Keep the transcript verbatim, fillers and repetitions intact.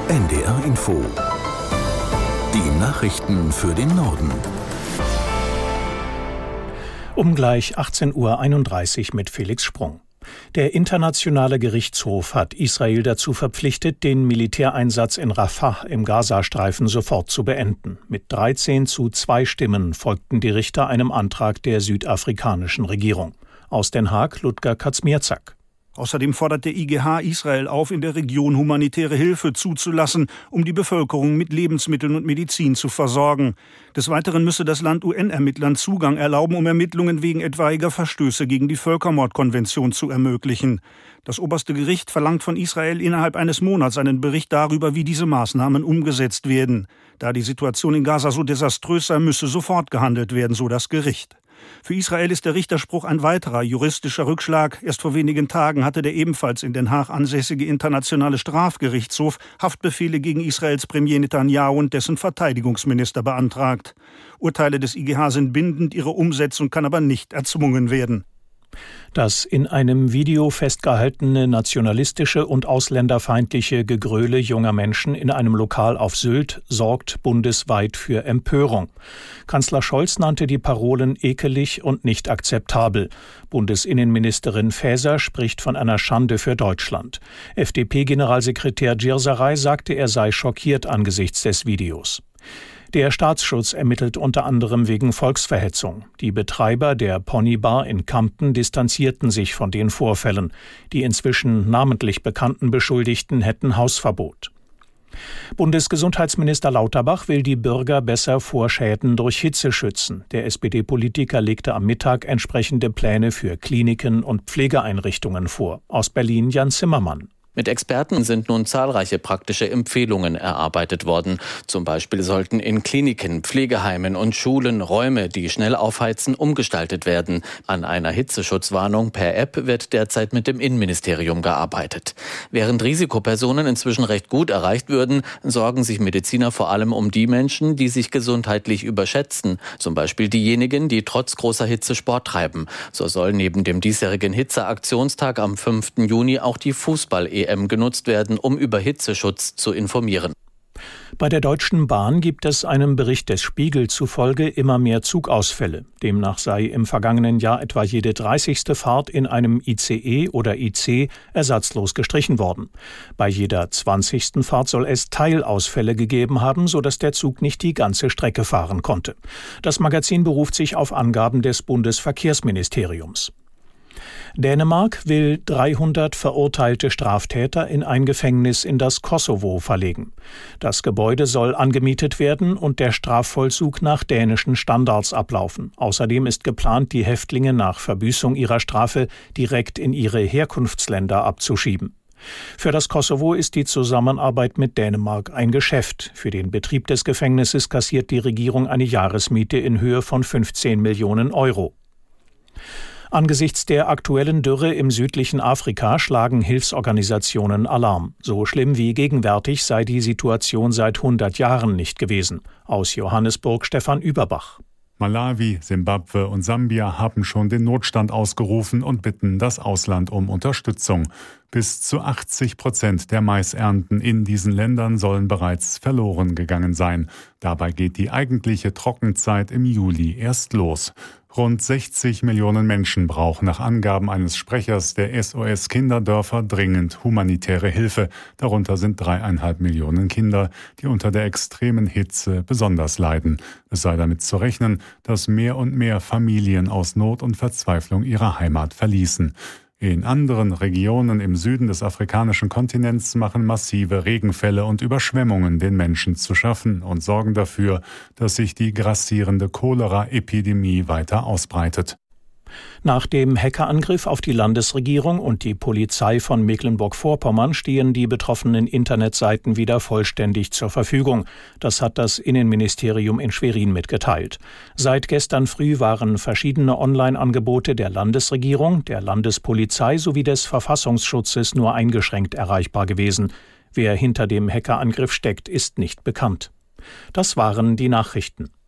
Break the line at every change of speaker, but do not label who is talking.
N D R Info. Die Nachrichten für den Norden.
Um gleich achtzehn Uhr einunddreißig mit Felix Sprung. Der Internationale Gerichtshof hat Israel dazu verpflichtet, den Militäreinsatz in Rafah im Gazastreifen sofort zu beenden. Mit dreizehn zu zwei Stimmen folgten die Richter einem Antrag der südafrikanischen Regierung. Aus Den Haag, Ludger Kaczmierczak.
Außerdem fordert der I G H Israel auf, in der Region humanitäre Hilfe zuzulassen, um die Bevölkerung mit Lebensmitteln und Medizin zu versorgen. Des Weiteren müsse das Land U N-Ermittlern Zugang erlauben, um Ermittlungen wegen etwaiger Verstöße gegen die Völkermordkonvention zu ermöglichen. Das oberste Gericht verlangt von Israel innerhalb eines Monats einen Bericht darüber, wie diese Maßnahmen umgesetzt werden. Da die Situation in Gaza so desaströs sei, müsse sofort gehandelt werden, so das Gericht. Für Israel ist der Richterspruch ein weiterer juristischer Rückschlag. Erst vor wenigen Tagen hatte der ebenfalls in Den Haag ansässige Internationale Strafgerichtshof Haftbefehle gegen Israels Premier Netanyahu und dessen Verteidigungsminister beantragt. Urteile des I G H sind bindend, ihre Umsetzung kann aber nicht erzwungen werden.
Das in einem Video festgehaltene nationalistische und ausländerfeindliche Gegröle junger Menschen in einem Lokal auf Sylt sorgt bundesweit für Empörung. Kanzler Scholz nannte die Parolen ekelig und nicht akzeptabel. Bundesinnenministerin Faeser spricht von einer Schande für Deutschland. F D P-Generalsekretär Gierserei sagte, er sei schockiert angesichts des Videos. Der Staatsschutz ermittelt unter anderem wegen Volksverhetzung. Die Betreiber der Ponybar in Kampen distanzierten sich von den Vorfällen. Die inzwischen namentlich bekannten Beschuldigten hätten Hausverbot. Bundesgesundheitsminister Lauterbach will die Bürger besser vor Schäden durch Hitze schützen. Der S P D-Politiker legte am Mittag entsprechende Pläne für Kliniken und Pflegeeinrichtungen vor. Aus Berlin Jan Zimmermann.
Mit Experten sind nun zahlreiche praktische Empfehlungen erarbeitet worden. Zum Beispiel sollten in Kliniken, Pflegeheimen und Schulen Räume, die schnell aufheizen, umgestaltet werden. An einer Hitzeschutzwarnung per App wird derzeit mit dem Innenministerium gearbeitet. Während Risikopersonen inzwischen recht gut erreicht würden, sorgen sich Mediziner vor allem um die Menschen, die sich gesundheitlich überschätzen. Zum Beispiel diejenigen, die trotz großer Hitze Sport treiben. So soll neben dem diesjährigen Hitzeaktionstag am fünften Juni auch die Fußball-E M genutzt werden, um über Hitzeschutz zu informieren.
Bei der Deutschen Bahn gibt es einem Bericht des Spiegel zufolge immer mehr Zugausfälle. Demnach sei im vergangenen Jahr etwa jede dreißigste Fahrt in einem I C E oder I C ersatzlos gestrichen worden. Bei jeder zwanzigsten Fahrt soll es Teilausfälle gegeben haben, sodass der Zug nicht die ganze Strecke fahren konnte. Das Magazin beruft sich auf Angaben des Bundesverkehrsministeriums. Dänemark will dreihundert verurteilte Straftäter in ein Gefängnis in das Kosovo verlegen. Das Gebäude soll angemietet werden und der Strafvollzug nach dänischen Standards ablaufen. Außerdem ist geplant, die Häftlinge nach Verbüßung ihrer Strafe direkt in ihre Herkunftsländer abzuschieben. Für das Kosovo ist die Zusammenarbeit mit Dänemark ein Geschäft. Für den Betrieb des Gefängnisses kassiert die Regierung eine Jahresmiete in Höhe von fünfzehn Millionen Euro. Angesichts der aktuellen Dürre im südlichen Afrika schlagen Hilfsorganisationen Alarm. So schlimm wie gegenwärtig sei die Situation seit hundert Jahren nicht gewesen. Aus Johannesburg Stefan Überbach.
Malawi, Simbabwe und Sambia haben schon den Notstand ausgerufen und bitten das Ausland um Unterstützung. Bis zu achtzig Prozent der Maisernten in diesen Ländern sollen bereits verloren gegangen sein. Dabei geht die eigentliche Trockenzeit im Juli erst los. Rund sechzig Millionen Menschen brauchen nach Angaben eines Sprechers der S O S Kinderdörfer dringend humanitäre Hilfe. Darunter sind dreieinhalb Millionen Kinder, die unter der extremen Hitze besonders leiden. Es sei damit zu rechnen, dass mehr und mehr Familien aus Not und Verzweiflung ihre Heimat verließen. In anderen Regionen im Süden des afrikanischen Kontinents machen massive Regenfälle und Überschwemmungen den Menschen zu schaffen und sorgen dafür, dass sich die grassierende Cholera-Epidemie weiter ausbreitet.
Nach dem Hackerangriff auf die Landesregierung und die Polizei von Mecklenburg-Vorpommern stehen die betroffenen Internetseiten wieder vollständig zur Verfügung. Das hat das Innenministerium in Schwerin mitgeteilt. Seit gestern früh waren verschiedene Online-Angebote der Landesregierung, der Landespolizei sowie des Verfassungsschutzes nur eingeschränkt erreichbar gewesen. Wer hinter dem Hackerangriff steckt, ist nicht bekannt. Das waren die Nachrichten.